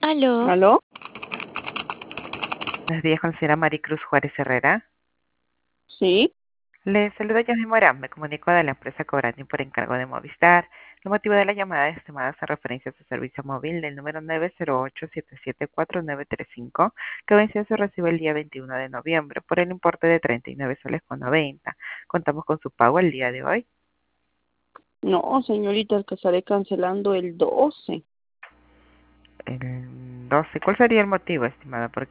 Aló, ¿Aló? Buenos días, con la señora Maricruz Juárez Herrera. Sí. Le saluda Yasmin Morán, me comunico de la empresa Cobrani por encargo de Movistar. El motivo de la llamada es estimada a referencia a su servicio móvil del número 908-774935, que venció su recibo el día 21 de noviembre por el importe de 39 soles con 90. Contamos con su pago el día de hoy. No, señorita, que estaré cancelando el 12. El 12. ¿Cuál sería el motivo, estimada?